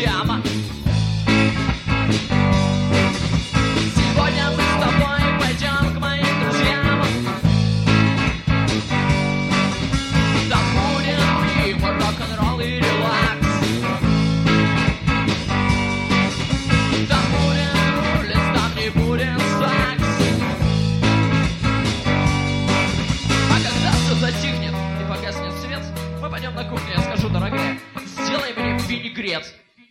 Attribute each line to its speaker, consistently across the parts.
Speaker 1: друзьям. Сегодня мы с тобой пойдем к моим друзьям. Там будет пиво, рок-н-ролл и релакс. Там будет улиц, там не будет сакс. А когда все затихнет и погаснет свет, мы пойдем на кухню, я скажу: дорогая, сделай мне винегрет.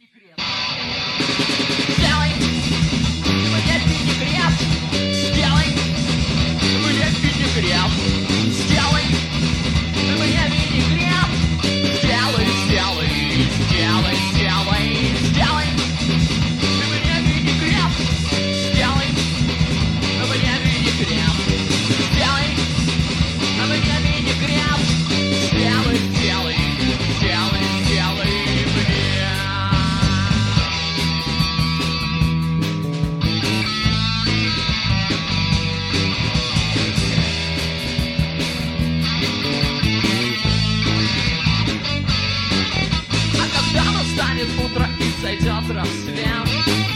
Speaker 1: Сделай мне винегрет. Сделай мне винегрет. Сделай мне винегрет. Сделай, сделай, сделай, сделай, сделай мне винегрет. Сделай мне винегрет. Сделай мне винегрет. Сделай, сделай, сделай, сделай мне. А когда настанет утро и зайдет рассвет,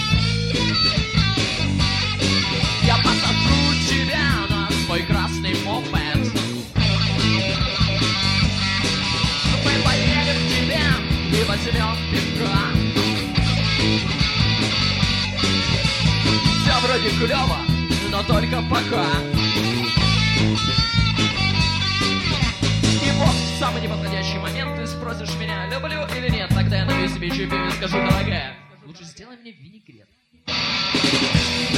Speaker 1: я посажу тебя на свой красный мопед. Мы поедем к тебе и возьмем пивка. Все вроде клево, но только пока. И вот в самый неподходящий момент ты спросишь меня, люблю или нет. Тогда я налью себе еще пиво и скажу: дорогая, лучше сделай мне винегрет.